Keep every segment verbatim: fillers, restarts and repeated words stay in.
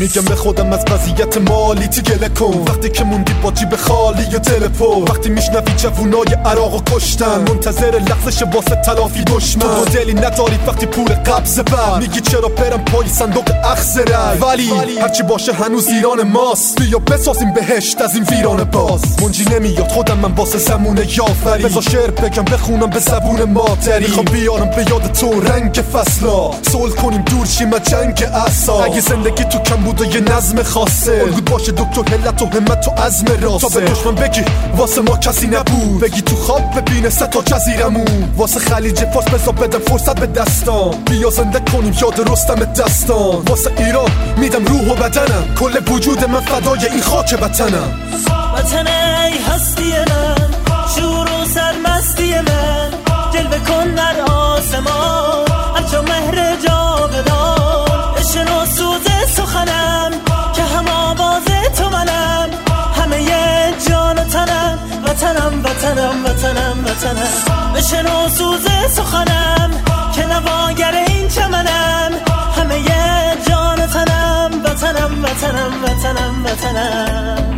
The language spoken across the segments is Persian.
میگم به خودم از وضعیت مالی تی گله کن، وقتی که موندی با جیب خالی یا دل پر، وقتی میشنوی جوونای عراقو کشتن منتظر لغزش واسه تلافی دشمن، تو دلی نداری وقتی پول قبض بر، میگی چرا برم پای صندوق اخذ رای، ولی هرچی باشه هنوز ایران ماست، بیا بسازیم بهشت از این ویران باز. منجی نمیاد خودم من واسه زمون یافری، بذار شعر بگم بخونم به زبون مادری، میخوام بیارم به یاد تو رنگ فصلا، صلح کنیم دور شیم از جنگ اعصاب، اگه زندگی تو کم بود و یه نظم خاصه، الگوت باشه دکتر هلت و همت و عزم راسته، تا به دشمن بگی واسه ما کسی نبود، بگی تو خواب ببینه سه تا جزیرمون، واسه خلیج فارس بذار بدم فرصت به دستان، بیا زنده کنیم یاد رستم دستان، واسه ایران میدم روح و بدنم، کل وجود من فدای این خاک وطنم. وطن ای هستی من، شور و سرمستی من، جلوه کن در آسمان از مهر جاودان، بشنو سوز سخنم که هم آواز تو منم، همه جان و تنم، وطنم وطنم وطنم وطنم، بشنو سوز سخنم که نواگر این چمنم، همه جان و تنم، وطنم وطنم وطنم وطنم.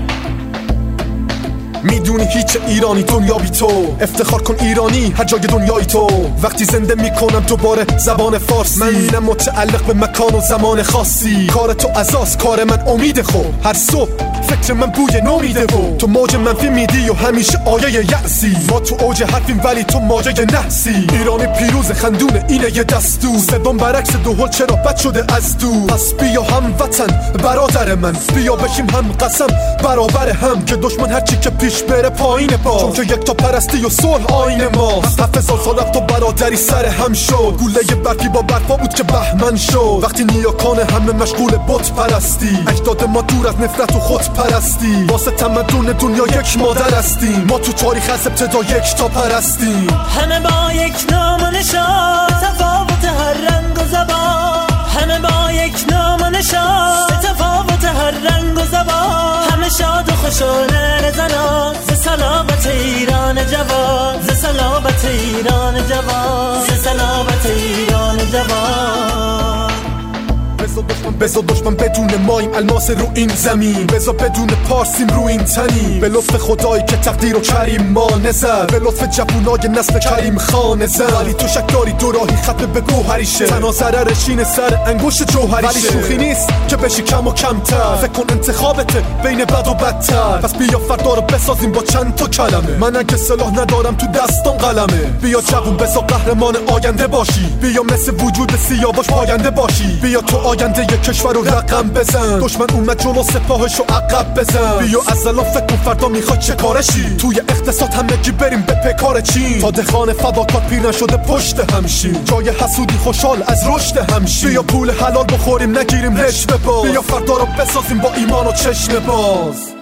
میدونی هیچ ایرانی دنیا بی تو، افتخار کن ایرانی هر جای دنیای تو، وقتی زنده میکنم دوباره زبان فارسی، من نه متعلق به مکان و زمان خاصی، کار تو عزاست کار من امید، خوب هر صبح فکر من بوی نومیده و تو موج منفی میدی و همیشه آیه یأسی، ما تو اوج حرفیم ولی تو ماجه نحسی، ایرانی پیروز خندونه اینه یه دستور، صدام برعکس دو هل چرا بد شده از دور، پس بیا هم وطن برادر من، بیا بشیم هم قسم برابر هم، که دشمن هرچی که پیش بره پایین با، چون که یک تا پرستی و صلح آین ما، هفت سال سال تو برادری سر هم شد، گوله برفی با برفا بود که بهمن شد، وقتی نیاکان همه مشغول بت پرستی، اجداد ما دور از نفرت و خود پرستی، واسه تمدن دنیا یک مادر هستیم، ما تو تاریخ از ابتدا یک تا پرستیم، همه با یک نام و نشان، تفاوت هر رنگ و زبان، همه با یک نام و نشان، تفاوت هر رنگ و زبان، همه شاد و خوشحال زنان، ز سلامت ایران جوان، ز سلامت ایران جوان، ز سلامت ایران جوان. بذار دشمن بدون مایم الماس رو این زمین، بذار بدون پارسیم رو این تنی، به لطف خدایی که تقدیر و کریم ما نزد، به لطف جوونای نسل کریم خان زد، ولی تو شک داری دو راهی ختم به گوهریشه، تنها ضررش اینه سر انگشت جوهریشه، ولی شوخی نیست که بشی کم و کمتر، فکر کن انتخابته بین بد و بدتر، پس بیا فردا رو بسازیم با چند تا کلمه، من اگه سلاح ندارم تو دستان قلمه، بیا جوون بذار قهرمان آینده باشی، بیا مثل وجود سیاوش پاینده باشی، بیا تو آینده یک کشور رو رقم بزن، دشمن اومد جلو سپاهش رو عقب بزن، بیا از الان فکر کن فردا میخواد چه کارشی، توی اقتصاد همگی بریم به پیکار چین، تا دخان فداکار پیر نشده پشت همشیم، جای حسودی خوشحال از رشد همشیم، بیا پول حلال بخوریم نگیریم رشوه باز، بیا فردا رو بسازیم با ایمان و چشم باز.